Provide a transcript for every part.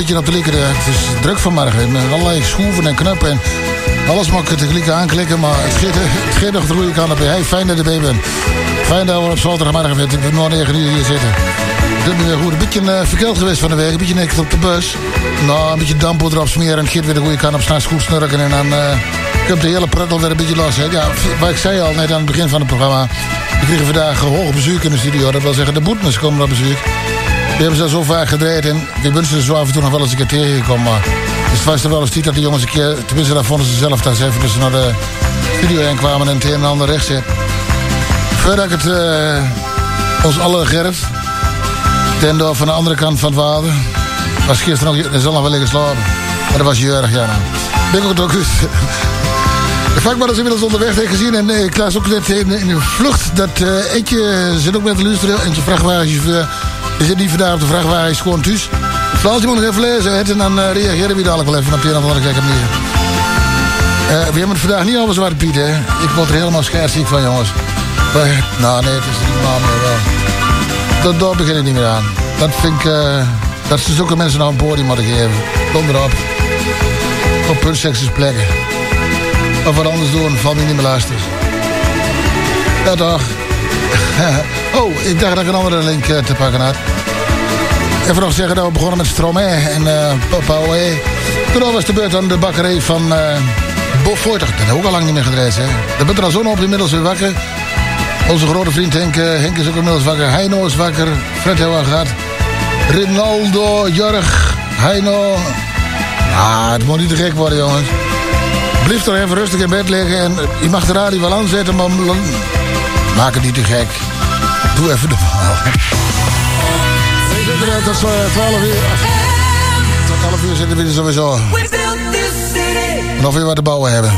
beetje op de likken. Het is druk vanmorgen. Met allerlei schroeven en knuppen. En alles mag ik tegelijk aanklikken. Maar het geeft nog de goede kant op. Hey, fijn dat je erbij bent. Fijn dat we op zaterdagmorgen weer. Ik ben nog 9 uur hier zitten. Het is weer goed. Een beetje verkeeld geweest van de week. Een beetje niks op de bus. Nou, een beetje dampo erop smeren. En het geeft weer de goede kant op. S'nachts goed snurken. En dan komt de hele pruttel weer een beetje los. Hè. Ja, wat ik zei al net aan het begin van het programma. We kregen vandaag hoog bezoek in de studio. Dat wil zeggen, de Boetnes komen op bezoek. Die hebben ze zo vaak gedraaid. En ik ben ze zo af en toe nog wel eens een keer tegengekomen. Maar dus het was er wel eens niet dat die jongens een keer... Tenminste, dat vonden ze zelf. Dat ze even dus naar de studio heen kwamen en het een en ander recht zet. Voordat ik het ons allen Gerrit... ten door van de andere kant van het water... was gisteren nog... Er zal nog wel liggen slapen. Maar dat was Jurg, ja. Nou. Ben ik ook goed. De vakman is inmiddels onderweg, heb ik gezien. En ik las ook net in de vlucht dat eentje zit ook met de luisteren. En zijn vrachtwagenchauffeur die zit niet vandaag op de vrachtwagen, hij is gewoon thuis. Vlaandje moet nog even lezen en dan reageren we dadelijk wel even op de een of andere gekke manier. We hebben het vandaag niet over Zwarte Piet, hè. Ik word er helemaal scheidsziek van, jongens. Nou, nee, het is niet normaal meer wel. Daar begin ik niet meer aan. Dat vind ik... dat ze zulke mensen nou een podium moeten geven. Kom erop. Op puntsexes plekken. Of wat anders doen, valt me niet meer lastig. Ja toch. Oh, ik dacht dat ik een andere link te pakken had. Even nog zeggen dat we begonnen met Stromae en Pauwe. Toen was de beurt aan de bakkerij van Bob Voortig. Dat heb ik ook al lang niet meer gedraaid, hè. De bent er al zo op inmiddels weer wakker. Onze grote vriend Henk. Henk is ook inmiddels wakker. Heino is wakker. Fred hebben we gehad. Rinaldo, Jurg, Heino. Het moet niet te gek worden, jongens. Blijf toch even rustig in bed liggen. En je mag de radio wel aanzetten, maar maak het niet te gek. Doe even normaal. We zitten er tot 12 uur. Tot 11 uur zitten we er sowieso. Nog weer wat te bouwen hebben.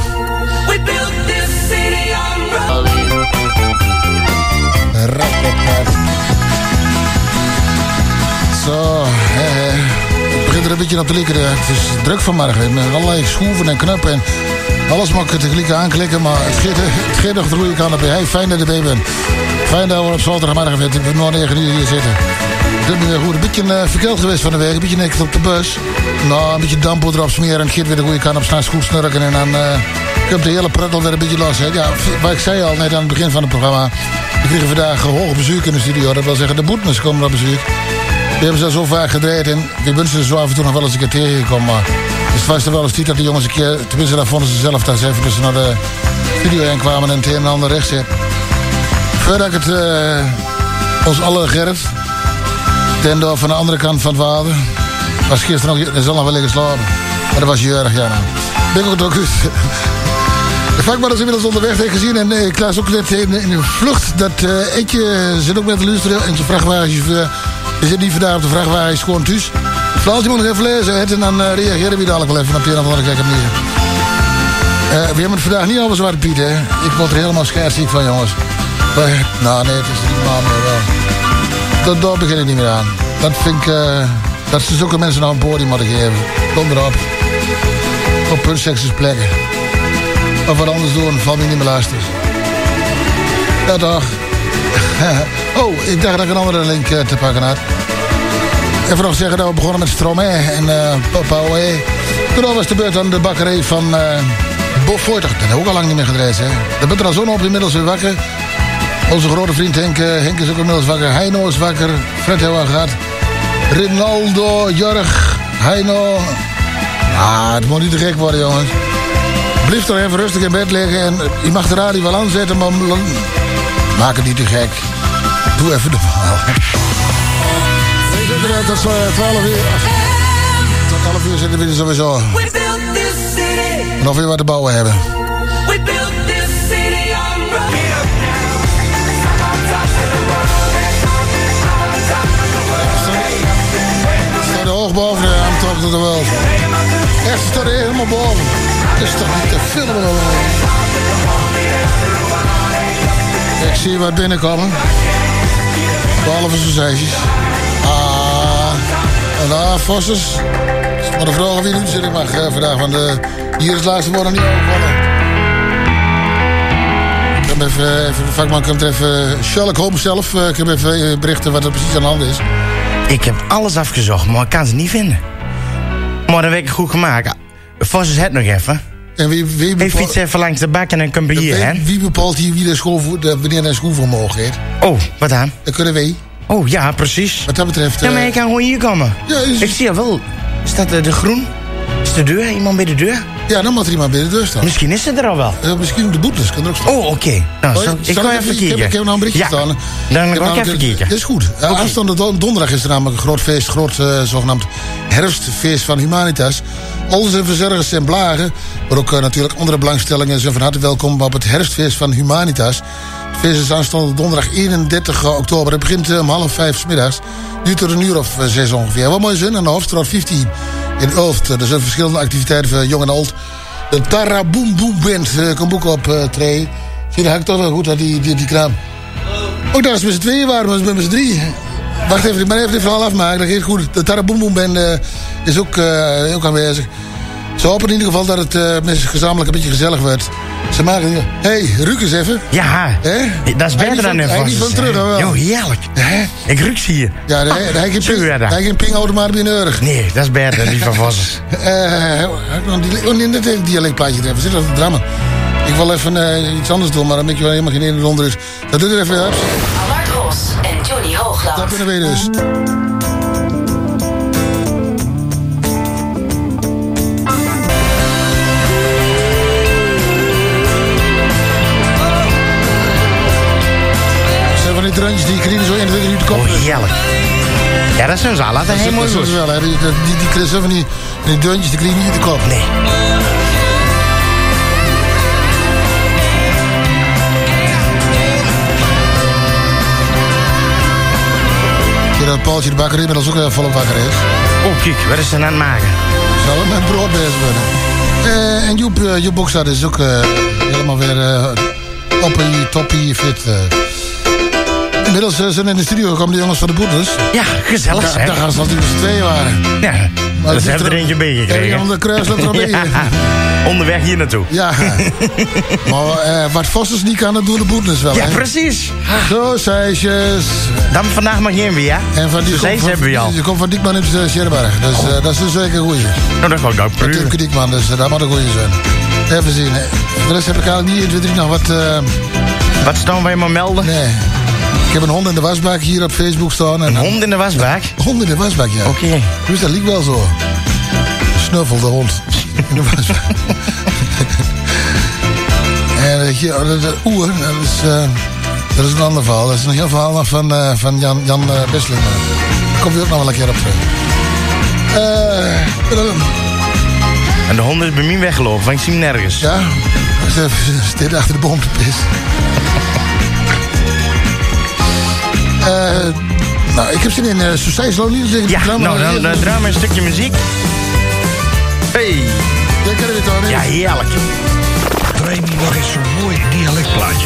Zo, het begint er een beetje op te likken. Het is druk vanmorgen. Met allerlei schroeven en knuppen. En alles mag ik tegelijk aanklikken. Maar het geeft nog de goede kant op. Hey, fijn dat je erbij bent. Fijn dat we op zaterdagmorgen weer. Ik ben nog 9 uur hier zitten. Het is weer goed. Een beetje verkeeld geweest van de week. Een beetje niks op de bus. Nou, een beetje dampo erop smeren. En het geeft weer de goede kant op. S'nachts goed snurken. En dan komt de hele pruttel weer een beetje los. Hè. Ja, wat ik zei al net aan het begin van het programma. We kregen vandaag hoog bezoek in de studio. Dat wil zeggen, de Boetnes komen op bezoek. Die hebben ze zo vaak gedraaid. En ik ben ze zo af en toe nog wel eens een keer tegengekomen. Maar dus het was er wel eens niet dat die jongens een keer... Tenminste, dat vonden ze zelf. Dat ze even dus naar de studio heen kwamen en het een en ander recht zet. Voordat ik het ons allen Gerrit... ten door van de andere kant van het water... was gisteren nog... Er zal nog wel liggen slapen. Maar dat was Jurg, ja. Nou. Ben ik ook goed. De vakman is inmiddels onderweg, heb ik gezien. En ik las ook net in de vlucht dat eentje zit ook met de luisteren. En zijn vrachtwagenchauffeur... Die zit niet vandaag op de vrachtwagen, hij is gewoon thuis. Vlaandje moet nog even lezen en dan reageren we dadelijk wel even op de een of andere gekke manier. We hebben het vandaag niet over Zwarte Piet, hè. Ik word er helemaal scheidsziek van, jongens. Nou, nee, het is niet normaal meer wel. Daar begin ik niet meer aan. Dat vind ik... dat ze zulke mensen nou een podium moeten geven. Kom erop. Op puntsexes plekken. Of wat anders doen, valt me niet meer lastig. Ja toch. Oh, ik dacht dat ik een andere link te pakken had. Even nog zeggen dat we begonnen met Stromae en Pauwe. Toen was de beurt aan de bakkerij van Bob Voortig. Dat heb ik ook al lang niet meer gedraaid, hè. De bent er al zo op inmiddels weer wakker. Onze grote vriend Henk. Henk is ook inmiddels wakker. Heino is wakker. Fred hebben we gehad. Rinaldo, Jurg, Heino. Het moet niet te gek worden, jongens. Blijf toch even rustig in bed liggen. En je mag de radio wel aanzetten, maar maak het niet te gek. Doe even normaal. We zitten er tot 12 uur. Tot 11 uur zitten we er sowieso. Nog weer wat te bouwen hebben. Staat er hoog boven, ja, I'm talking to the world. Echt, staat er helemaal boven. Het is toch niet te filmen. Ik zie wat binnenkomen. Behalve saucijsjes. En daar, Vossers. Maar de vraag of wie nu zit ik mag vandaag. Want hier is het laatste woord nog niet overvallen. Ik heb even de vakman komt even... Sherlock Holmes zelf. Ik heb even berichten wat er precies aan de hand is. Ik heb alles afgezocht, maar ik kan ze niet vinden. Maar dat werd goed gemaakt. Vos is het nog even. En wie Hij fietst even langs de bak en dan komt hier, hè? Wie bepaalt hier wie wanneer een schoolvermogen heeft? Oh, wat dan? Dat kunnen wij. Oh, ja, precies. Wat dat betreft... Ja, maar je kan gewoon hier komen. Ja, ik zie al wel. Is dat de groen? Is de deur? Iemand bij de deur? Ja, dan moet er iemand bij de deur staan. Misschien is het er al wel. Misschien de boetes, kan er ook staan. Oh, oké. Nou, ik ga even kijken. Ik heb nog een berichtje staan. Dan ga ik even kijken. Dat is goed. Aanstaande donderdag is er namelijk een groot feest. Groot zogenaamd herfstfeest van Humanitas. Al zijn verzorgers zijn blagen. Maar ook natuurlijk andere belangstellingen zijn van harte welkom op het herfstfeest van Humanitas. Het feest is aanstaande donderdag 31 oktober. Het begint om 4:30 's middags. Duurt tot 1:06 ongeveer. Wat mooi zin aan de Hofstraat 15 in Ulft. Er zijn verschillende activiteiten voor jong en oud. De Taraboom Boom Band komt ook op treden. Zie, dan ga ik toch wel goed uit die kraam. Ook daar is met z'n tweeën waren, maar met z'n drie. Wacht even, ik ben even dit verhaal afmaken. Dat gaat goed. De Taraboom Boom Band is ook aanwezig. Ze hopen in ieder geval dat het gezamenlijk een beetje gezellig wordt. Ze maken... Hé, ruik eens even. Ja, dat is beter dan even. Hij niet van terug, wel. Jo, heerlijk. Ik ruik zie je. Ja, hij heeft geen pingautomaat bij Neurig. Nee, dat is beter, die van Vossen. In dit dialectplaatje even. Zit dat te drammen. Ik wil even iets anders doen, maar dan ben je wel helemaal geen ene onder is. Dat doet er even uit. Allard Ros en Johnny Hoogland. Dat kunnen we dus. Van die drantjes die kriegen zo 21 minuten kop. Oh, heerlijk. Ja, dat zijn ze al. Dat is heel mooi. Dat is wel, hè. Die kriegen van die drantjes, die kriegen niet in de kop. Nee. Dat Paultje de bakker inmiddels ook volop wakker is. Oh, kijk, wat is ze aan het maken? Zal het met brood bezig worden. En Joep Bokstad is ook helemaal weer toppie fit. Inmiddels zijn in de studio gekomen de jongens van de Boeders. Ja, gezellig zeg. Daar gaan ze als die met z'n tweeën waren. Ja, maar dus hebben we er eentje meegekregen. Ja, de kruisloop er al bij. Onderweg hier naartoe. Ja. Maar wat Vossers niet kan, dat doen de Boeders wel. Ja, hè? precies. Zo, seisjes. Dan vandaag mag geen weer, ja? En van die hebben we al. Die komt van Diekman uit Scherberg. Dus dat is dus zeker een goeie. Nou, dat gaat ook prima. Timke Diekman, dus dat moet een goeie zijn. Even zien. De rest heb ik eigenlijk niet 1, 2, 3 nog wat... Wat staan wij maar melden? Nee. Ik heb een hond in de wasbak hier op Facebook staan. Een hond in de wasbak? Een hond in de wasbak, ja. Oké. Dus dat liep wel zo. Snuffel, de hond. In de wasbak. En hier, de oer, dat is een ander verhaal. Dat is een heel verhaal nog van Jan Besseling. Daar komt hij ook nog wel een keer op terug. En de hond is bij mij weggelopen, want ik zie hem nergens. Ja, ze zit achter de boom te pissen. Nou, ik heb zin in Society Slowly. Ja, nou, dan draaien we een stukje muziek. Hey. Dat kennen we toch niet? Ja, heerlijk. Draai me nog eens zo'n mooi dialectplaatje.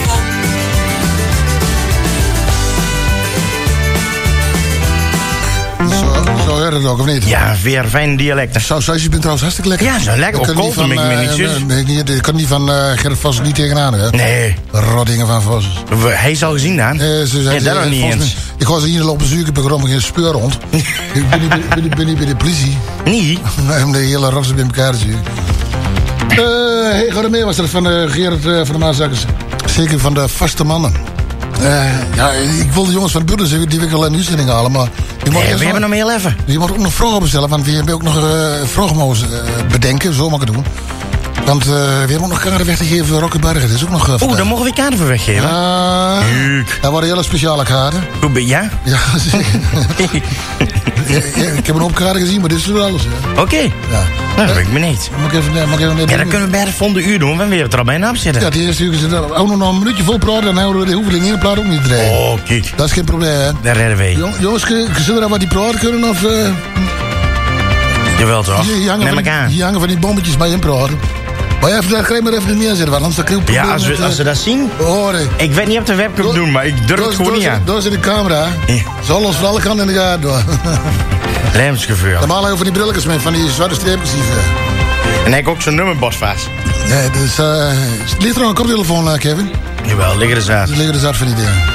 Zo hoort het ook, of niet? Ja, weer fijne dialecten. Sausjes bent trouwens hartstikke lekker. Ja, zo lekker. Op kool ben ik me niet zus. Ik kan niet van Gerrit Vos niet tegenaan, hè? Nee. Roddingen van Vos. Hij is al gezien, dan? Ja, dat nog niet eens. Ik was hier lopen zoeken, ik ben geen speur rond. Ik ben niet bij de politie. Niet? Om de hele rotsen bij elkaar te zien. Hey, ga er mee, was dat van Gerrit van de Maasakkers. Zeker van de vaste mannen. Ja, ik wil de jongens van de Budders, die wil ik al in de uitzending halen, maar... we hebben nog meer leven. Je moet ook nog vragen bestellen, want we hebben ook nog vragen mogen bedenken, zo mag ik het doen. Want we hebben ook nog kaarten weg te geven voor Rokkenbergen, dat is ook nog... Dan mogen we kaarten voor weggeven. Dat worden hele speciale kaarten. Ja? Ja, zeker. Ik heb een hoop kaarten gezien, maar dit is wel alles. Oké. Ja. Nou, dat weet ik me niet. Mag ik even ja, dan kunnen we bij de volgende uur doen, want we hebben er al bijna op zitten. Ja, die eerste uur is er ook nog een minuutje vol praten, dan houden we de hoeveling in de plaat ook niet te draaien. Oh, kijk. Dat is geen probleem, hè. Daar redden we. Jongens, zullen we dan wat die praten kunnen, of... Jawel, toch? Neem ik aan. Hier hangen van die bommetjes bij in praten. Maar ja, daar ga je maar even niet meer zitten, want anders dan ja, als we dat zien... Oh, nee. Ik weet niet of de webcam doen, maar ik durf het gewoon niet aan. Daar zit de camera. Ja. Zal ons voor alle kanten in de gaten doen. Lijmsgevuur. Normaal over die brilletjes met van die zwarte streepjes. En hij heeft ook zo'n nummerbos vast. Nee, dus... ligt er nog een koptelefoon, Kevin? Jawel, liggen er zaad. Liggen er zaad van die dingen.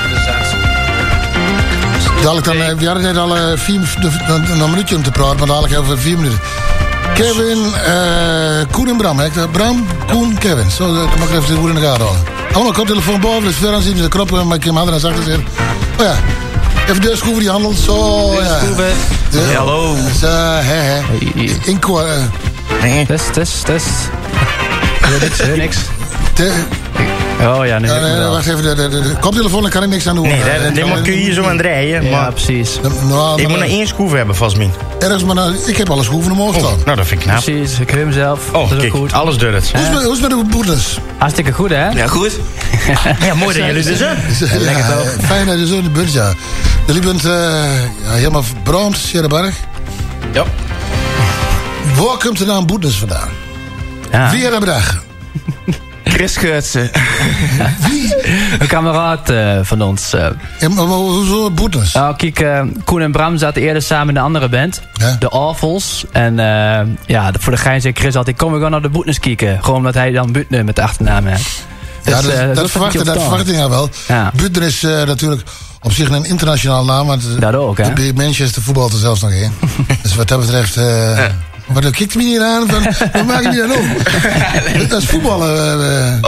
Dadelijk dan... we hadden net al een minuutje om te praten, maar dadelijk over 4 minuten. Kevin, Koen en Bram. Bram, Koen, Kevin. Zo, dan mag ik even de boel in de gaten houden. Allemaal koptelefoon boven, dus ver aan zien de knoppen, maar ik heb hem harder naar zachter zitten. Oh ja, even de schroeven die handelt. Zo, ja. Schroeven. Hallo. Inkoor. Test. Niks. Oh ja, nu. Wacht even, de koptelefoon, daar kan ik niks aan doen. Nee, daar kun je hier zo aan draaien. Ja, maar precies. Ik moet naar 1 schroef hebben, vast min. Ergens, maar ik heb alle schroeven omhoog staan. Nou, dat vind ik knap. Precies, ik heb hem zelf. Oh, dat is kijk, ook goed. alles doet het. Hoe is het met de boeders? Hartstikke goed, hè? Ja, goed. Ja, mooi dat jullie er zijn. Lekker toch? Fijn dat je zo in de buurt, ja. Jullie bent helemaal verbrand, Sjerreberg. Ja. Waar komt de naam Boeders vandaan? Ja. Wie hebben bedacht? Chris Geurtsen. Wie? Een kameraad van ons. Ja, maar hoezo Boeders? Nou, kijk, Koen en Bram zaten eerder samen in een andere band. Ja. De Awfuls. En voor de gein zei Chris altijd, kom we gewoon naar de Boetnes kijken. Gewoon omdat hij dan Butner met de achternaam heeft. Ja, Dus, dat verwacht ik nou wel. Ja. Butner is natuurlijk op zich een internationaal naam. Want Dat ook, hè? bij Manchester voetbalt er zelfs nog in. Dus wat dat betreft... Maar dan kijkt me niet aan van, wat maak je dan op? Dat is voetballen.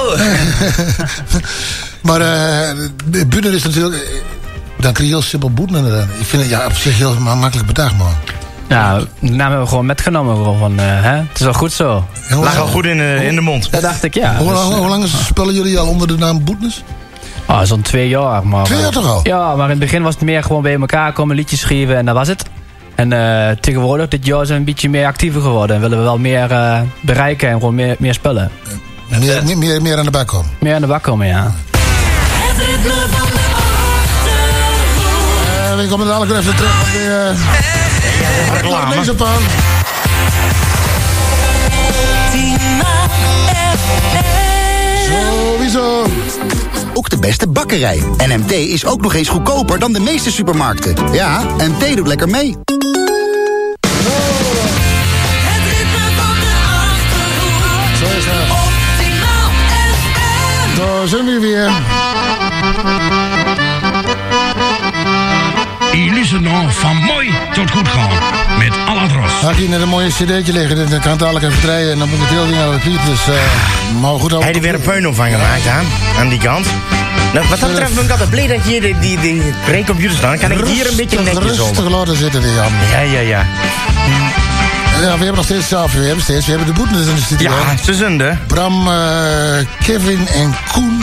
Maar Butner is natuurlijk... Dan krijg je heel simpel Boetner. Ik vind het op zich heel makkelijk bedacht, man. Ja, de naam hebben we gewoon metgenomen. Gewoon van, het is wel goed zo. Lag al goed in de mond. Dat dacht ik, ja. Hoe lang spelen jullie al onder de naam Boetners? Zo'n 2 jaar. Maar, 2 jaar toch al? Ja, maar in het begin was het meer gewoon bij elkaar komen, liedjes schrijven en dat was het. En tegenwoordig, dit jaar zijn we een beetje meer actiever geworden. En willen we wel meer bereiken en gewoon meer spelen. Meer aan de bak komen? Meer aan de bak komen, ja. Het ritme van de ochtend. We komen dadelijk weer even terug op de reclame. Deze op aan. Sowieso. Ook de beste bakkerij. En MT is ook nog eens goedkoper dan de meeste supermarkten. Ja, MT doet lekker mee. Het ritme van de achterhoek. Zo is het. Optimaal FM. Daar zijn we weer. Illusie dan van mooi tot goed gaan. Met Aladros. Had je net een mooie cd'tje liggen, dan kan het dadelijk even draaien. En dan moet het heel ding aan de piet. Dus, maar goed. Hij heeft er weer een puinhoop van gemaakt, aan die kant. Nou, wat dat betreft ben ik altijd blij dat je hier die rekencomputers staan. Dan kan ik het hier een beetje netjes op. Rustig laten zitten, die Jan. Ja. Ja, we hebben nog steeds zelf. We hebben de Boetners in de studio. Ja, ze zonde. Bram, Kevin en Koen.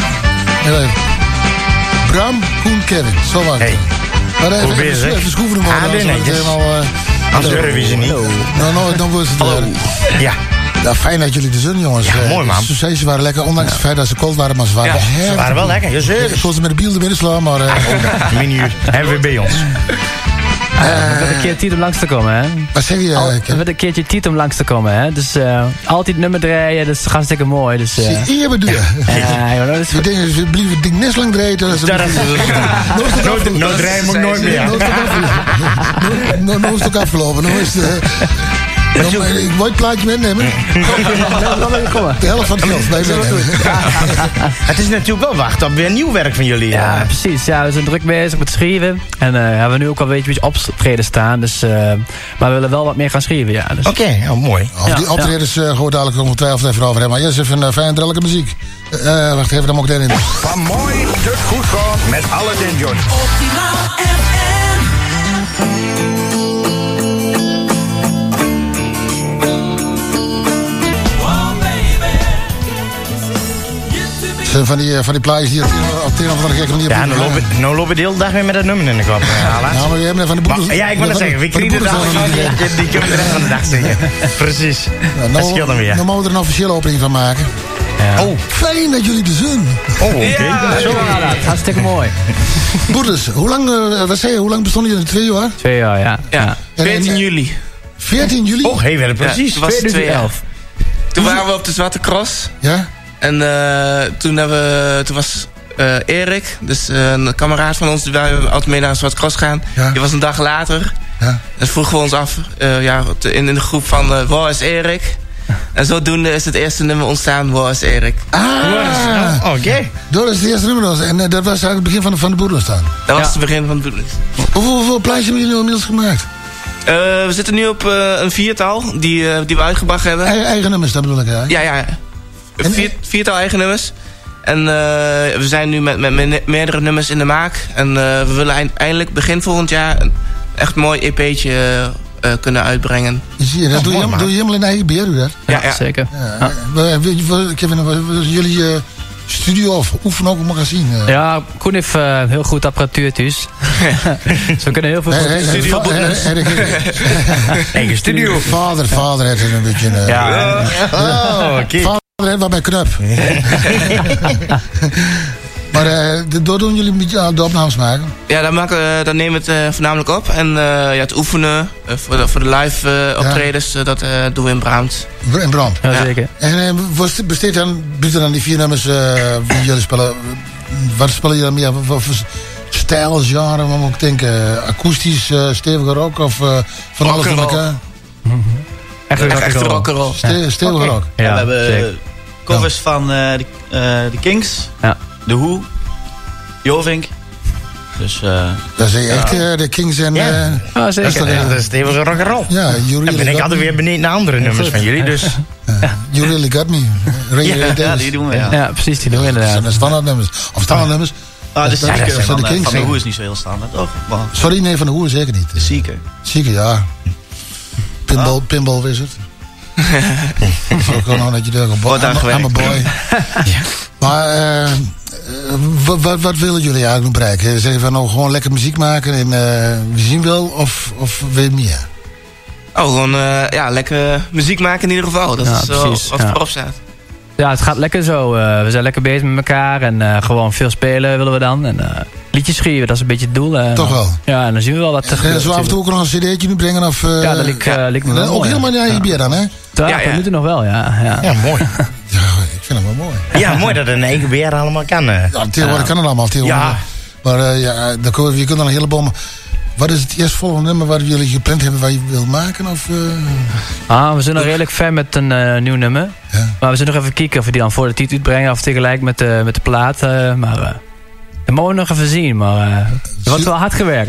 Bram, Koen, Kevin. Zo was het. Hey. Maar Probeer even schroeven hem Ah, nee, netjes. Als durven ze niet. Nou, dan wordt het... Ja. Ja, fijn dat jullie er zijn, jongens. Ja, mooi, man. Ze waren lekker, ondanks het feit dat ze koud waren, maar ze waren Ja, wel ze heerlijk. waren wel lekker. Ja, zeker. Ik kon ze met de biel er binnen slaan, maar... Minuut. Hebben we bij ons. Het werd een keer tijd om langs te komen, hè? Wat zeg je? Het werd een keertje tijd om langs te komen, hè? Dus altijd nummer draaien, dat is hartstikke mooi. Dus, Hier bedoel je? ja, dat is Die dingen, ze blijven het ding net lang draaien. Dat is Nooit rijden moet ik nooit meer. Nou is het ook afgelopen. Nou is het... Ik wil het plaatje meenemen. De helft van het geld bij meenemen. Het is natuurlijk wel wachten op weer nieuw werk van jullie. Ja, precies. Ja, we zijn druk bezig met schrijven. En hebben nu ook al een beetje optreden staan. Dus, maar we willen wel wat meer gaan schrijven, ja. Dus. Oké, die Of die optredens gewoon dadelijk ongetwijfeld even over hebben. Maar eerst even fijn drellijke muziek. Wacht even, dan moet ik erin. Van mooi tot goed gaan. Met Aladdin John. Optimaal FM. Van die plaatjes die op de een of andere gekke manier... Ja, nou lopen de hele dag weer met dat nummer in de kop. Ja, maar we hebben van de boeken... Ja, ik wil het zeggen. We kriegen het die kunnen de rest van de dag zingen. Precies. Dat scheelt dan weer. Dan mogen we er een officiële opening van maken. Ja. Oh, fijn dat jullie er zijn. Oh, oké. Hartstikke mooi. Boeders, hoe lang bestonden jullie? 2 jaar? 2 jaar, ja. 14 juli. 14 juli? Oh, hey, wel precies. Toen was het 2011. Toen waren we op de Zwarte Cross. Ja? En toen was Erik, dus een kameraad van ons, die wij altijd mee naar de Zwarte Cross gaan. Ja. Die was een dag later. Ja. En vroegen we ons af, in de groep van waar is Erik? En zodoende is het eerste nummer ontstaan, waar is Erik? Oké. Dat is het eerste nummer. En dat was eigenlijk het begin van de Boeders staan. Dat was het begin van het bedoeling. Hoeveel plaatjes hebben jullie inmiddels gemaakt? We zitten nu op een 4-tal die we uitgebracht hebben. Eigen nummers, dat bedoel ik, hè? Ja. Een 4-tal eigen nummers. En we zijn nu met meerdere nummers in de maak. En we willen eindelijk begin volgend jaar een echt mooi EP'tje kunnen uitbrengen. Zie je, dat doe je helemaal in eigen beheer, doe dat? Ja. Zeker. Kevin, jullie studio of oefenen ook mag gaan zien? Ja, Koen heeft heel goed apparatuur thuis. Dus we kunnen heel veel... Eigen studio. Vader heeft een beetje... Oké. Vader heeft wat bij knap. Maar door doen jullie een beetje de opnames maken? Ja, dan nemen we het voornamelijk op. En het oefenen voor de live optredens, dat doen we in Braamt. In Braamt? Ja, zeker. En besteedt dan die 4 nummers die jullie spelen? Wat spelen jullie dan meer? Wat voor stijl, genre, wat moet ik denken? Akoestisch, stevige rock of van alles door elkaar? Echt rock'n'roll. Stevige rock? Ja, we hebben zeker. covers van de Kings, Ja. The Who, Jovink. Dus Dat is echt de Kings en... zeker. Dat is stevige rock'n'roll. Ja, Dan ben ik altijd weer benieuwd naar andere nummers van jullie, dus... You Really Got Me. ja, die doen we, ja. Ja, precies, die doen we Dat inderdaad. zijn standaardnummers. Of standaardnummers. Ah, de dat Zieke zijn de van Kings, de hè? Who is niet zo heel standaard, toch? Maar Sorry, nee, van de Hoe zeker niet. de Zieke. Zieke, ja. Pinball Wizard. Zo kan nog dat je daar Wordt aan gewerkt. I'm a boy. Maar wat willen jullie eigenlijk bereiken? Zeggen van nou gewoon lekker muziek maken en we zien wel of wil je meer? Oh, gewoon lekker muziek maken in ieder geval. Dat is precies, wat voorop staat. Ja, het gaat lekker zo. We zijn lekker bezig met elkaar en gewoon veel spelen willen we dan. En liedjes schrijven, dat is een beetje het doel. Toch wel? Ja, en dan zien we wel wat er gebeurt. Zo af en toe ook nog een cd'tje nu brengen? Of, Ja, dat lijkt me wel ook mooi, helemaal naar je bier dan, hè? Ja, moeten nog wel, ja. Ja, mooi. Ja, ik vind het wel mooi. Ja, mooi dat een eigen beheer allemaal kan. Ja, tegenwoordig kan het allemaal. Ja. Maar je kunt dan een heleboel... Maar wat is het eerstvolgende nummer waar jullie gepland hebben waar je wilt maken? Of, we zijn nog redelijk ver met een nieuw nummer. Ja. Maar we zullen nog even kijken of we die dan voor de titel uitbrengen of tegelijk met de plaat. Maar dat mogen we nog even zien. Maar er wordt wel hard gewerkt.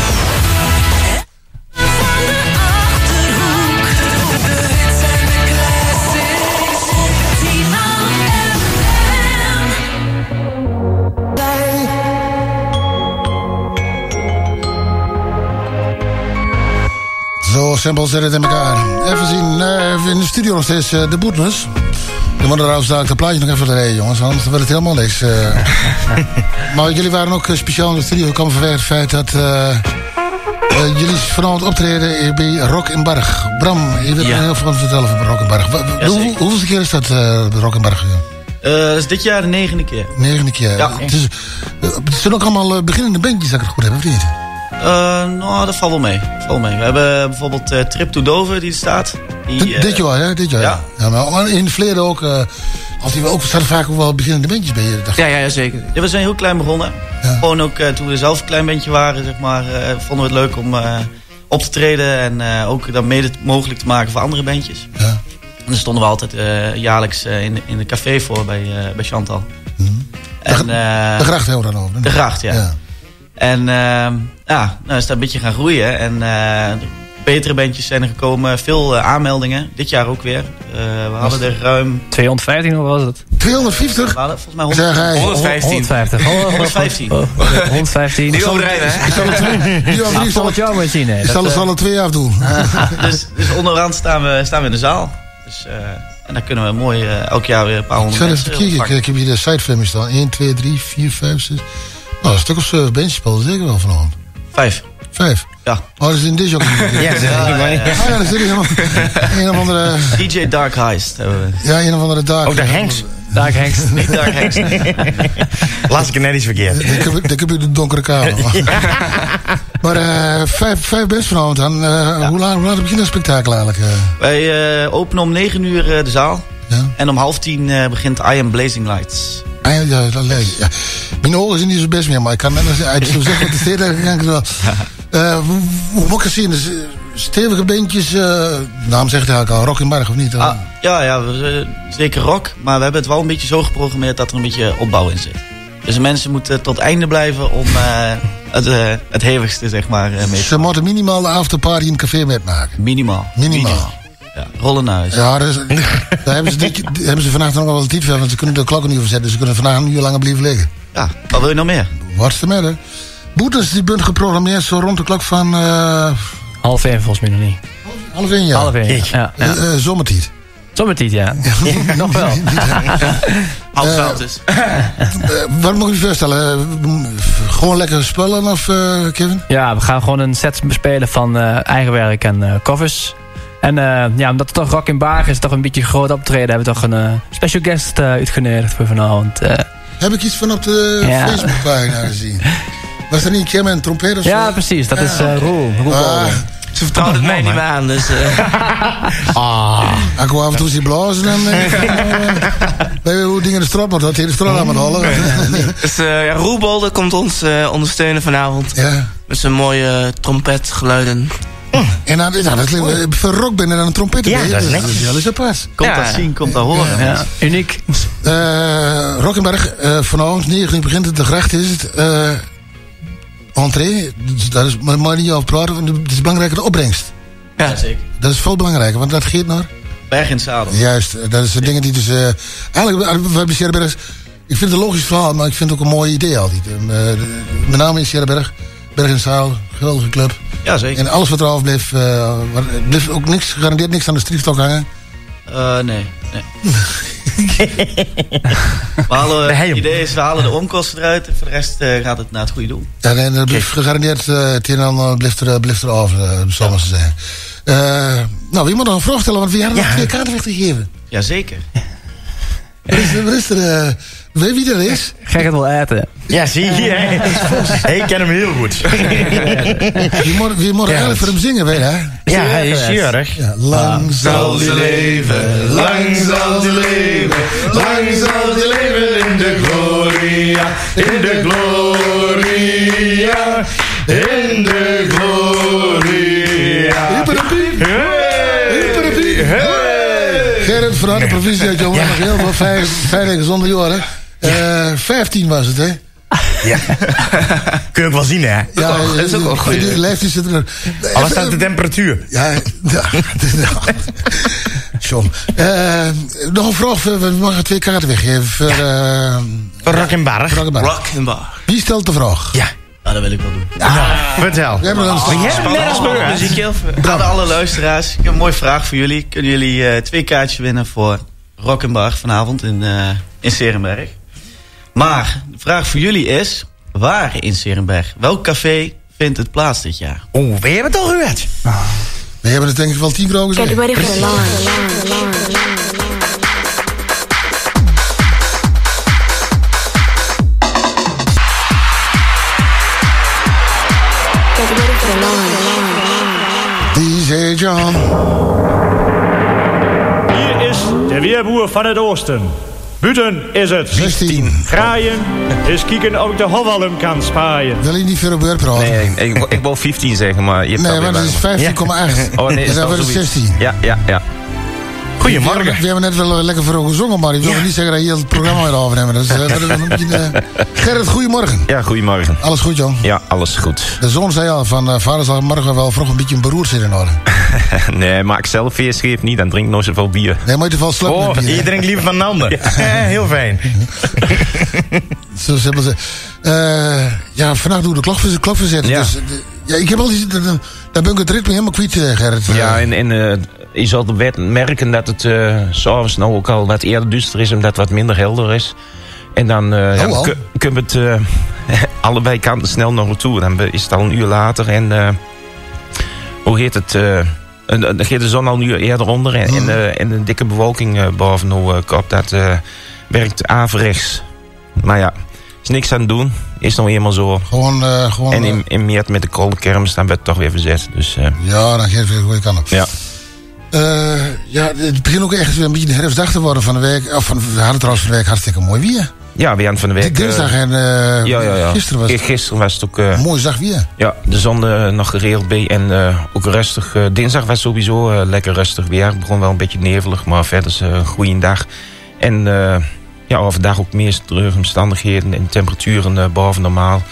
Zo simpel zit het in elkaar. Even zien, even in de studio nog steeds de Boetles. Dan moeten we trouwens de plaatje nog even rijden, jongens. Anders wil het helemaal niks. Maar jullie waren ook speciaal in de studio. Ik kwam vanwege het feit dat jullie vanavond optreden bij Rock in Barg. Bram, je wilt heel veel vertellen van Rock in Barg. Hoeveelste keer is dat Rock in Barg? Dat is dit jaar de 9e keer. 9e keer. Ja. Het zijn ook allemaal beginnende bandjes, dat ik het goed heb, of niet? Nou, dat valt wel mee. We hebben bijvoorbeeld Trip to Dover die er staat. Dit jaar, hè? Dit jaar. Ja. Ja, maar in het verleden ook... zaten vaak ook wel beginnende bandjes bij je. Ja, zeker. Ja, we zijn heel klein begonnen. Ja. Gewoon ook toen we zelf een klein bandje waren, zeg maar, vonden we het leuk om op te treden. En ook dat mede mogelijk te maken voor andere bandjes. Ja. En daar stonden we altijd jaarlijks in een café voor bij Chantal. En, De gracht hebben we dan over. de gracht, ja. En nou is dat een beetje gaan groeien. En betere bandjes zijn er gekomen. Veel aanmeldingen. Dit jaar ook weer. We hadden er ruim... 215, hoe was het? 250? We hadden volgens mij Zeg hij. 115. 150. 115. 115. Niet overdrijven, hè? Ik zal het jou maar zien, hè. Ik zal er alle 2 afdoen. Dus onderaan staan we in de zaal. Dus, en daar kunnen we mooi elk jaar weer een paar Ik honderd zal even mensen kijken. ontvangen. Ik heb hier de sitefilm staan. 1, 2, 3, 4, 5, 6. Nou, een stuk of 7 bandjes spelen zeker wel vanavond. 5. 5. Ja. Oh, dat is in dit ook. Ja, zeg ik maar. Ah ja, dat zit hier een of andere... DJ Dark Heist hebben we. Ja, een of andere dag. Ook de Hanks. Dark Hengst. Niet Dark Heist. Las ik er net iets verkeerd. Ik heb de donkere kamer. Maar 5 bands vanavond dan. Hoe laat begint het spektakel eigenlijk? Wij openen om 9 uur de zaal. Ja. En om 9:30 begint I Am Blazing Lights. Ja, dat leuk. Ja. Mijn ogen zijn niet zo best meer, maar ik kan net als zo zeggen wat de steden kan ik het wel. Hoe moet ik het zien? Dus, stevige bandjes, naam zegt eigenlijk al, Rock in Barg of niet? Ja, zeker rock. Maar we hebben het wel een beetje zo geprogrammeerd dat er een beetje opbouw in zit. Dus de mensen moeten tot het einde blijven om het hevigste, zeg maar. Mee. Ze moeten minimaal de afterparty in het café metmaken. Minimaal. Ja, rollen naar huis. Ja, daar hebben ze vannacht nog wel tijd voor, want ze kunnen de klokken niet verzetten. Dus ze kunnen vandaag een uur langer blijven liggen. Ja, wat wil je nog meer? Wat is er met, hè? Boetes die bent geprogrammeerd zo rond de klok van... 12:30 volgens mij nog niet. 12:30, ja. 12:30, ja. Zomertijd. Zomertijd, ja. Nog wel. Half 12 dus. Wat moet je je voorstellen? Gewoon lekker spullen of Kevin? Ja, we gaan gewoon een set bespelen van eigen werk en covers. En ja, omdat het toch Rock in Bar is, toch een beetje groot optreden, hebben we toch een special guest uitgenodigd voor vanavond. Heb ik iets van op de Facebookpagina gezien? Was er niet een keer met een trompet of zo? Ja, precies. Dat is Roel. Ze vertrouwt het mij niet meer aan, dus... Ik wou af en toe zien blazen en... weet je hoe dingen de strot moet, dat hij de strot aan moet hollen. Dus Roel Bolder komt ons ondersteunen vanavond. Ja. Met zijn mooie trompetgeluiden. En dan, dat voor rock binnen dan een trompet erbij. Ja, dat is netjes. Dat is apart. Komt dat zien, komt dat horen. Ja, uniek. Rockenberg, vanavond 9 uur begint het, de gracht is het. Entree, dus dat is maar niet over praten, want het is belangrijk de opbrengst. Ja, zeker. Dat is veel belangrijker, want dat geeft naar... Berg in het zadel. Juist, dat is de dingen die dus... eigenlijk, we hebben Sjerrenberg... Ik vind het een logisch verhaal, maar ik vind het ook een mooi idee altijd. Met name in Sjerrenberg, Berg in het Zadel, geweldige club. Ja, zeker. En alles wat erover bleef, bleef ook niks, gegarandeerd niks aan de strifstok hangen. Nee. Het idee is, we halen de onkosten eruit. En voor de rest gaat het naar het goede doel. Ja, en dat blijft gegarandeerd het een en ander blijft er over, zal maar zeggen. Nou, wie moet nog een vraag stellen, want wie hadden nog 2 kaarten weggegeven? Jazeker. Wat is er? Weet wie er is? Ga ik het wel eten? Ja, zie je. Ik ken hem heel goed. Wie moet eigenlijk voor hem zingen, weet je, hè? Ja, hij is jurig. Ja, lang zal die leven, lang zal die leven, lang zal die leven in de gloria, in de gloria, in de gloria. Gerrit van de provincie uit jongen, nog heel veel fijne gezonde jaren. 15 was het, hè? Ja. Kun je ook wel zien, hè? Ja, dat is ook wel goed. Die leeftijd zit er. Wat staat de temperatuur? Ja. John. Nog een vraag. We mogen 2 kaarten weggeven. Voor Rock in Bar. Rock in Bar. Wie stelt de vraag? Ja. Ja, dat wil ik wel doen. Vertel. We hebben dan Muziekje of... Aan alle luisteraars, ik heb een mooie vraag voor jullie. Kunnen jullie 2 kaartjes winnen voor Rock in Bar vanavond in 's Heerenberg? Maar de vraag voor jullie is, waar in 's Heerenberg? Welk café vindt het plaats dit jaar? Oh, we hebben het al gehoord. We hebben het denk ik wel 10 keer al gezegd. Get ready for the launch. Get ready for the launch. DJ John. Hier is de weerboer van het oosten. Buiten is het 16. graaien, is kieken of ik de Hofwalm kan spaaien. Wil je niet veel op beurt praten? Nee, ik wou 15 zeggen, maar je hebt Nee, want dat is 15,8. Oh nee, en dan wordt het 16. Ja. Goedemorgen. We hebben net wel lekker voor gezongen, maar ik wil niet zeggen dat je het programma weer overnemen. Dat is wel een beetje... Gerrit, goedemorgen. Ja, goedemorgen. Alles goed, Jon? Ja, alles goed. De zoon zei al van vader zal morgen wel vroeg een beetje beroerd zitten in orde. Nee, maar ik zelf feest geef niet, dan drink ik nog zoveel bier. Nee, maar je te veel slap met bier. Je drinkt liever van een ander. Heel fijn. Zo simpel zijn. Ja, vannacht doen we de klok verzetten. Ja. Dus, ja, ik heb al die... Daar ben ik het ritme helemaal kwijt, Gerrit. Ja, en je zult merken dat het 's avonds nou ook al wat eerder duister is en dat het wat minder helder is. En dan kun je het allebei kanten snel nog naartoe. Dan is het al een uur later en hoe heet het? Dan gaat de zon al een uur eerder onder en de dikke bewolking bovenop kop. Dat werkt averechts. Maar ja, is niks aan het doen. Is nou eenmaal zo. Gewoon en in maart met de koude kermis dan werd het toch weer verzet. Dus, ja, dan geef je de goede kant op. Ja. Ja, het begint ook echt weer een beetje de herfstdag te worden van de week. Of we hadden trouwens van de week hartstikke mooi weer. Ja, weer aan van de week. Dinsdag en gisteren was het. Gisteren was het ook... mooi zacht weer. Ja, de zon nog geregeld bij en ook rustig. Dinsdag was sowieso lekker rustig weer. Het begon wel een beetje nevelig, maar verder is een goede dag. En overdag ook meest drukke omstandigheden en temperaturen boven normaal.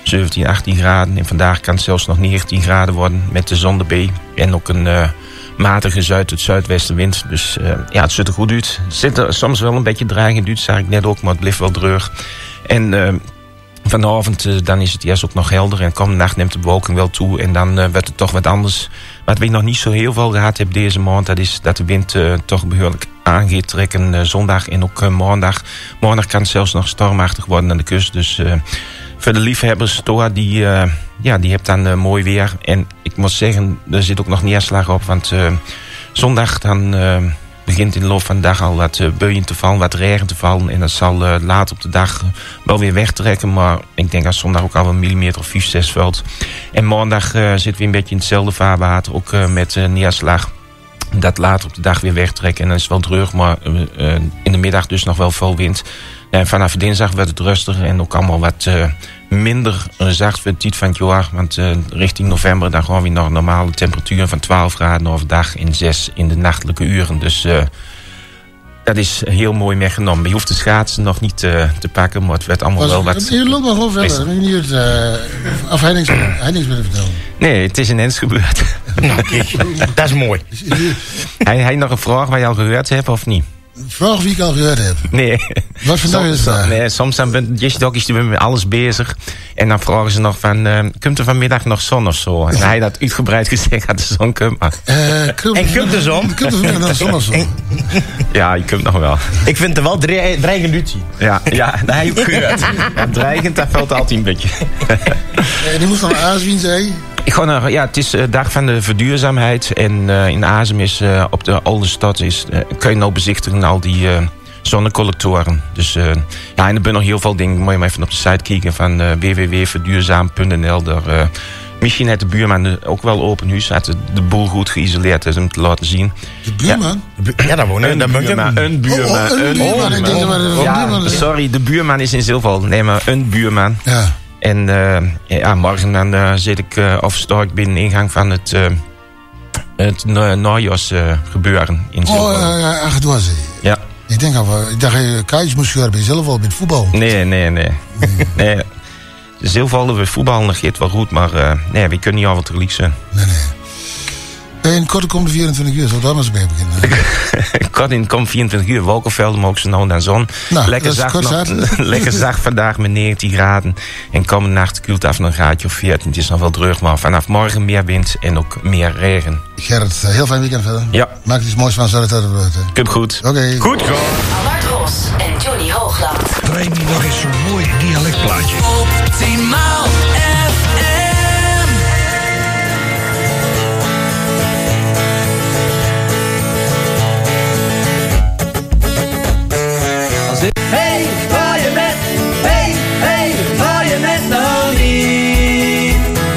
17, 18 graden. En vandaag kan het zelfs nog 19 graden worden met de zon erbij. En ook een matige zuidwestenwind. Dus het ziet er goed uit. Het zit er soms wel een beetje dreigend uit, zei ik net ook, maar het blijft wel dreug. En vanavond dan is het eerst ook nog helder en komende nacht neemt de bewolking wel toe. En dan werd het toch wat anders. Wat we nog niet zo heel veel gehad hebben deze maand, dat is dat de wind toch behoorlijk aan gaat trekken zondag en ook maandag. Maandag kan het zelfs nog stormachtig worden aan de kust. Dus voor de liefhebbers, die hebt dan mooi weer. En ik moet zeggen, er zit ook nog neerslag op, want zondag dan begint in de loop van de dag al wat buien te vallen, wat regen te vallen. En dat zal later op de dag wel weer wegtrekken. Maar ik denk dat zondag ook al een millimeter of 5, 6 valt. En maandag zitten we een beetje in hetzelfde vaarwater, ook met neerslag. Dat later op de dag weer wegtrekken. En dan is het wel dreug, maar in de middag dus nog wel veel wind. En vanaf dinsdag werd het rustiger en ook allemaal wat minder zacht voor de tijd van het jaar. Want richting november dan gaan we naar normale temperaturen van 12 graden overdag en 6 in de nachtelijke uren. Dus dat is heel mooi meegenomen. Je hoeft de schaatsen nog niet te pakken, maar het werd allemaal wel wat... Je loopt maar gewoon verder. Ik niet het afheidingsmiddel vertellen. Nee, het is in Ens gebeurd. Nou, kijk, dat is mooi. Hij nog een vraag waar je al gehoord hebt of niet? Vraag wie ik al gehoord heb. Nee. Wat voor nou is dat? Nee, soms zijn jeshidokkies met alles bezig. En dan vragen ze nog van, komt er vanmiddag nog zon of zo? En hij had uitgebreid gezegd, gaat de zon komen. En komt de zon? Komt er vanmiddag nog zon of zo? Ja, je kunt nog wel. Ik vind het wel dreigend uit. Ja, dat heb je ook gehoord. Ja, dreigend, dat valt altijd een beetje. Die moest dan Azewien, zei het is de dag van de verduurzaamheid. En in Azem is op de oude stad kun je nou bezichtigen al die zonnecollectoren. Dus en er zijn nog heel veel dingen. Moet je maar even op de site kijken van www.verduurzaam.nl. Misschien heeft de buurman ook wel open huis. Had de boel goed geïsoleerd is om te laten zien. De buurman? Ja, daar wonen een buurman. Een buurman. Sorry, de buurman is in Zilval. Nee, maar een buurman. Ja. En morgen dan zit ik of sta ik binnen de ingang van het Najos gebeuren in Zilval. Ach, het was het. Ja. Ik dacht je kaartjes moest scheuren bij Zilval, bij het voetbal. Nee. Zilval, we voetballen nog wel goed, maar we kunnen niet altijd tegelijk zijn. Nee. In korte komt de 24 uur, zo daar maar eens mee beginnen. Kort in komt 24 uur, wolkenvelden, maar ook zo nou dan zon. Nou, lekker zacht vandaag met 19 graden. En komende nacht koelt af naar een graadje of 14. Het is nog wel dreug, maar vanaf morgen meer wind en ook meer regen. Gerrit, heel fijn weekend verder. Ja. Maak er iets moois van, zodat het eruit. Komt goed. Oké. Goed. Allard Ros en Johnny Hoogland. Draai me nog eens zo'n mooi dialectplaatje. Optimaal FM. Hey, waar je met? Hey, waar je met nou niet?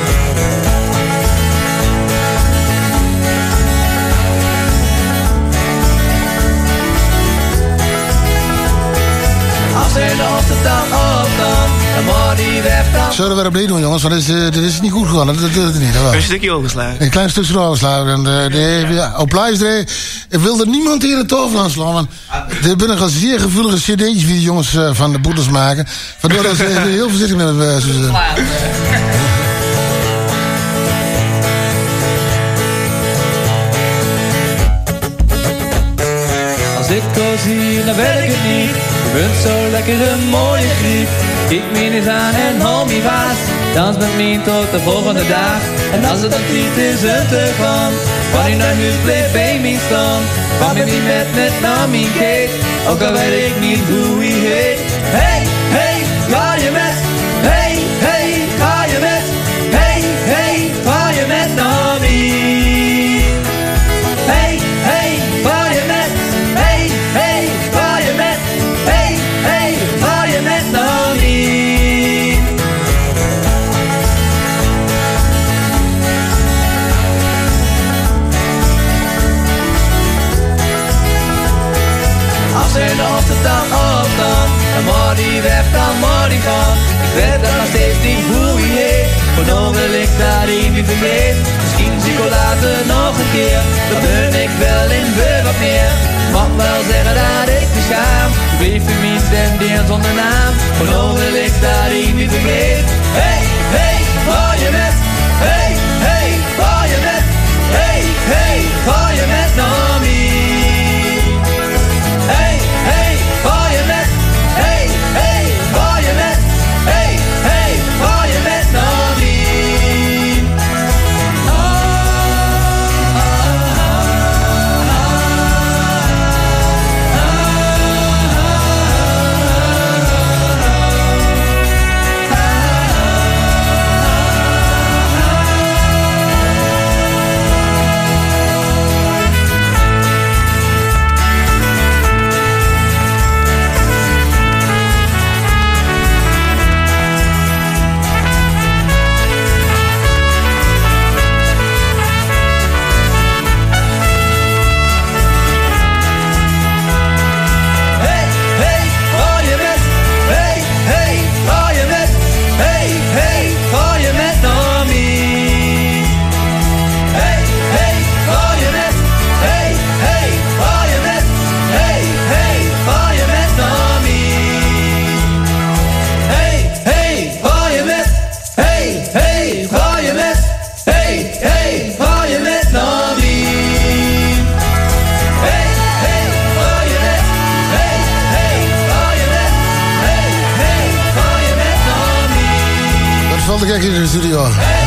Als er nog de dag op dan moet die weg dan. Zullen we opnieuw doen, jongens? Want dit is niet goed gegaan. Dat doet het niet. Een stukje overgeslagen. Een klein stukje overgeslagen. En op luisteren. Ik wilde niemand hier de tafel aanslaan. Want er zijn nogal zeer gevoelige cd'tjes die de jongens van de boetes maken. Vandaar dat ze heel voorzichtig met hem zijn. Als ik al zie, dan weet ik het niet. Je bent zo lekker een mooie griep. Kijk me eens aan en hou me vast. Dans met me tot de volgende dag. En als het dan niet is het te gaan. Van u naar huis blijf bij me staan. Van me met naar mijn cake. Ook al weet ik niet hoe hij heet. Hey, ga je met? Hey, ga je met? Hey, ga je met naar me? Hey, ga je met? Hey, ga je met? Hey, ga je met naar me? Als er nog de dag op dan moet die weg, dan moet die gaan. Ik weet dat nog steeds niet hoe hij heet. Voor nou wil ik daar niet vergeet. Misschien zie ik al later nog een keer. Dan ben ik wel in weer wat meer. Mag wel zeggen dat ik me schaam. Je bleef voor mij stem zonder naam. Voor nou wil ik daar niet vergeet. Hey, valt de gek hier in de studio.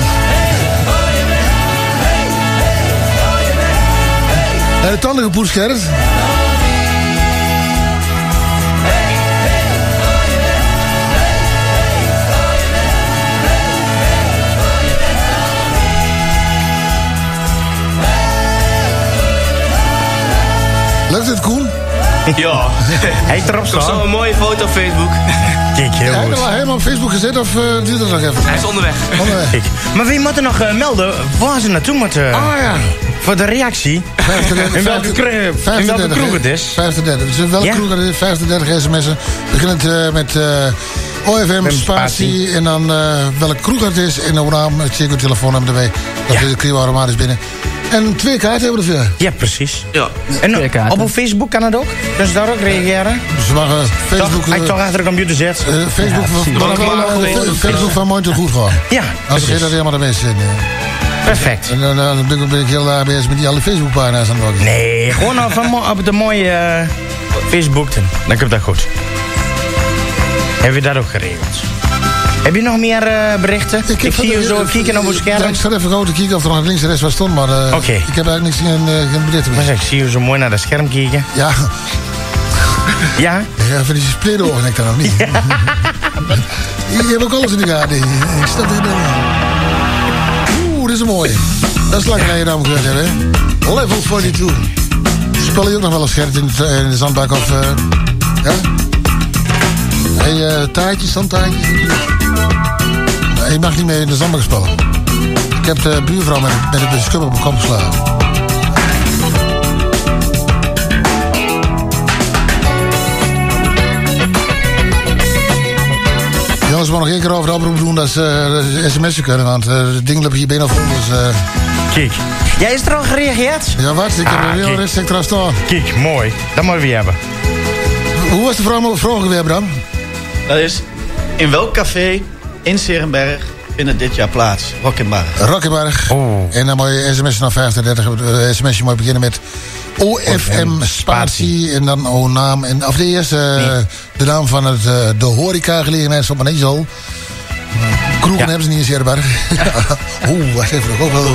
En de tanden gepoetst, Gerrit. Lukt het, Koen? Ja. Hij is erop Toch staan. zo'n mooie foto op Facebook. Kijk, heel Heb je goed. hem al helemaal op Facebook gezet of duurt het nog even? Hij is onderweg. Kijk. Maar wie moet er nog melden waar ze naartoe moeten? Ja. Voor de reactie. In welke kroeg het is. 35. Dus welke kroeg het is? 35 sms'en. Beginnend met OFM Spatie. En dan welke kroeg het is. En dan naam, het zeker telefoonnummer erbij. Dat kun je automatisch binnen. En 2 kaarten hebben we ervoor. Ja, precies. Ja. En op Facebook kan het ook? Dus daar ook reageren? Ze mag Facebook... Hij toch achter de computer zet. Facebook van mooi tot goed gewoon. Ja, als je dat helemaal de beste zin. Perfect. En dan ben ik heel bezig met die alle Facebookpagina's aan het werken. Nee, gewoon op de mooie Facebook. Dan komt dat goed. Hebben we dat ook geregeld? Heb je nog meer berichten? Ik zie je zo kijken op het scherm. Ja, ik zat even gewoon te kijken of er nog links en rechts wat stond, maar ik heb eigenlijk niks geen berichten meer. Maar ik zie je zo mooi naar dat scherm kijken. Ja. Ja? Ja, van die splitterogen heb ik daar nog niet. Ja. Je hebt ook alles in de gaten. Ik snap het niet. Oeh, dit is een mooie. Dat is lekker dat je dat moet hebben. Level 42. Spel je ook nog wel eens, Gert, in de zandbak of... ja? Hey, taartjes, zandtaartjes. Nee, je mag niet meer in de zandbak spelen. Ik heb de buurvrouw met de scrub op mijn kop geslagen. Jongens, we nog één keer over de oproep doen dat ze sms'en kunnen, want het ding loopt hier bijna vol. Dus, kijk. Jij is er al gereageerd? Ja, wat? Ik heb er heel rustig trouwens staan. Kijk, mooi. Dat moeten we hebben. Hoe was de vraag weer, Bram? Dat is, in welk café in Serenberg vindt het dit jaar plaats? Rockenbarg. Rockenbarg. Oh. En dan moet je sms'en naar 35. sms'je moet je beginnen met OFM Spatie. En dan naam. Of de eerste, de naam van de horeca-gelegenheid. Op mijn zo. Kroegen hebben ze niet in Serenberg. Wacht even. Ook wel.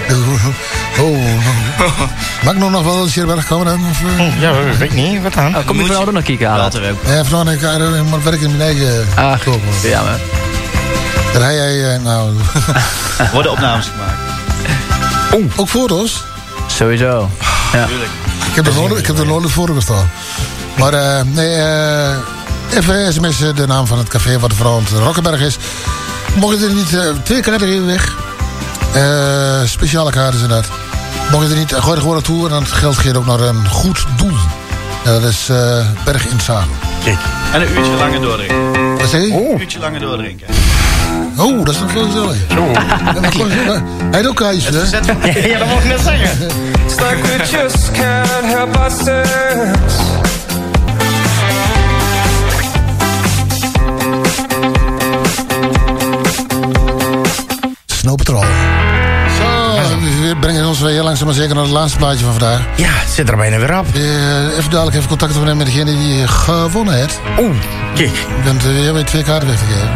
Mag ik nog wel in Serenberg komen dan? Of, ja, weet ik niet. Wat dan? Kom je vanavond ook nog kijken aan? Ja, vanavond moet werk in mijn eigen koken. Ja, maar. Daar heb jij, nou... Worden opnames gemaakt. Ook foto's? Sowieso. Ja. Ik heb er nooit voor gestaan. Maar even sms de naam van het café wat vooral het Rockenbarg is. Mocht je er niet 2 kaarten even weg. Speciale kaarten zijn dat. Mocht je er niet, gooi er gewoon naartoe en dan het geld gaat ook naar een goed doel. Dat is Berg in Zaan. Kijk. En een uurtje langer doordrinken. Wat zeg je? Een uurtje langer doordrinken. Oh, dat is nog veel gezellig. Hij heeft ook kaartjes, hè? Ja, dat moet ik net zeggen. It's like we just can't help ourselves. Snow Patrol. Zo, we brengen ons weer heel langzaam maar zeker naar het laatste plaatje van vandaag. Ja, het zit er bijna weer op. Even dadelijk even contact opnemen met degene die gewonnen heeft. Kijk. Je bent weer 2 kaarten weg te geven.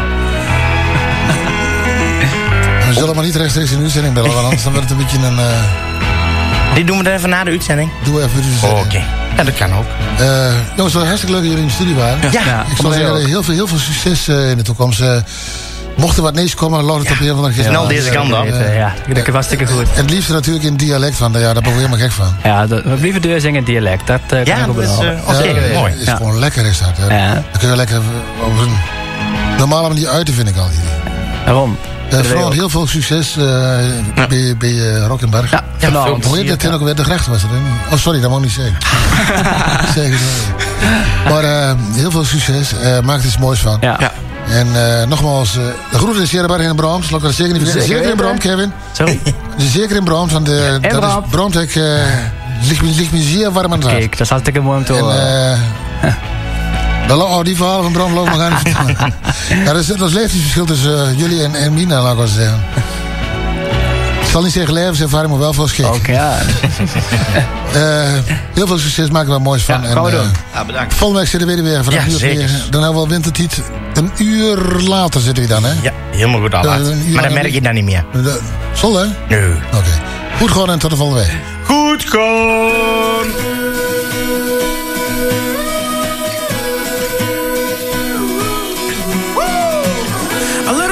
We zullen maar niet rechtstreeks in de uitzending bellen, want anders dan wordt het een beetje een... Die doen we er even na de uitzending? Doe even de uitzending. Oké. Ja, dat kan ook. Jongens, wat hartstikke leuk dat jullie in de studie waren. Ja. Ik zal zeggen, heel veel succes in de toekomst. Mocht er wat neus komen, laat het op een of andere keer. Snel deze kant op. Ja, dat was hartstikke goed. En het liefst natuurlijk in dialect, want daar ben ik helemaal gek van. Ja, we blijven deur zingen in dialect. Dat kan ik ook beloven. Mooi. Is gewoon lekker, is dat. Dan kun je lekker op een normale manier uiten, vind ik al. Waarom? Vooral heel veel succes bij Rockenbarg. Ja, vanavond. Hoe heet dat ook weer? De Gracht was het, hè? Oh, sorry, dat mag ik niet zeggen. Zeg maar heel veel succes. Maak er iets moois van. Ja. En nogmaals, de groeten in Serenberg en in Brahms. Laat ik dat zeker niet vergeten. Zeker in Brahms, Kevin. Sorry? Zeker in Brahms, want dat is Brahms. Ligt me zeer warm aan het hart. Kijk, dat is hartstikke mooi om te horen. Die verhalen van Bram lopen nog aan niet vertellen. Ja, dat is het leeftijdsverschil tussen jullie en Mina, laat ik wel zeggen. zal niet zeggen levenservaring, maar wel veel schik. Ook, ja. Heel veel succes, maken we er moois van. Ja, gaan we doen. Bedankt. Volgende week zitten we weer vanaf uur zeker. weer. Dan hebben we al wintertijd. Een uur later zitten we dan, hè? Ja, helemaal goed al. Maar dan merk je dat niet meer. Zal, hè? Nee. Oké. Goed gewoon en tot de volgende week. Goed gewoon.